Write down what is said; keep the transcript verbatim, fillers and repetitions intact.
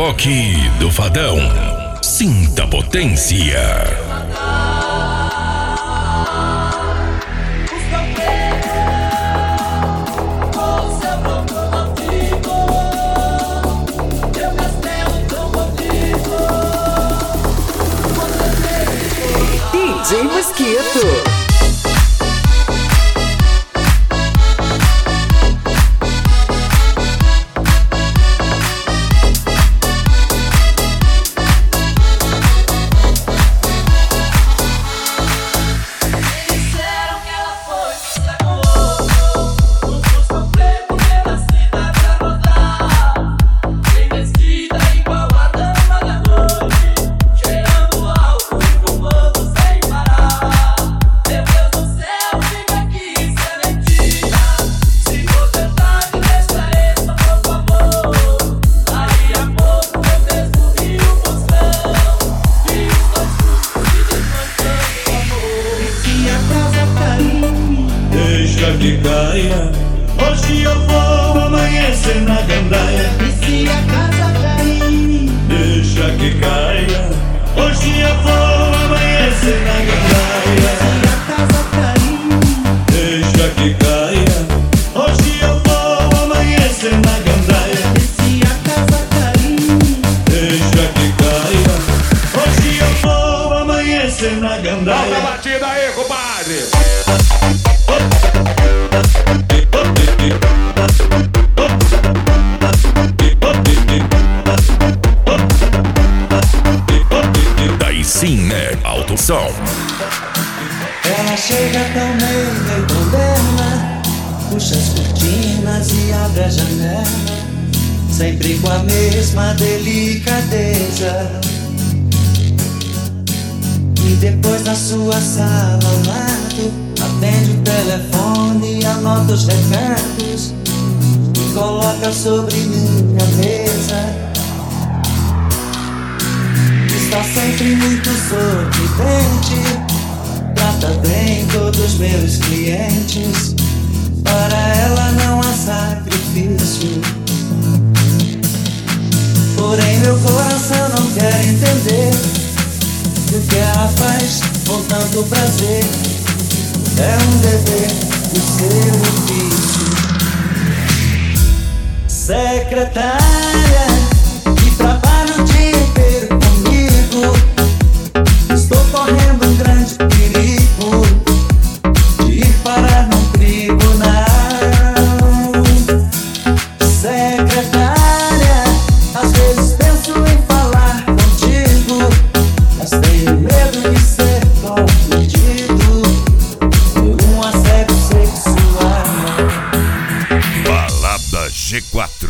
reboque do Fadão. Sinta a potência. D J Mosquito. Que caia, hoje eu vou amanhecer na gandaia. E se a casa cair, deixa que caia, hoje eu vou amanhecer na gandaia. se a casa cair, deixa que caia, hoje eu vou amanhecer na gandaia. e se a casa cair, deixa que caia, hoje eu vou amanhecer na gandaia. Solta a batida aí, compadre. Daí sim, né? Alto som. ela chega tão meia e moderna, puxa as cortinas e abre a janela, sempre com a mesma delicadeza. E depois na sua sala ao lado, atende o telefone e anota os recados e coloca sobre minha mesa. Está sempre muito sorridente, trata bem todos os meus clientes, para ela não há sacrifício. Porém meu coração não quer entender o que ela faz com tanto prazer. É um dever do seu ofício. Secretária, que trabalha o dia inteiro comigo, estou correndo um grande perigo de ir parar num tribunal. Secretária, às vezes penso em falar contigo, mas tenho medo de ser confundido por um assédio sexual. Balada G quatro.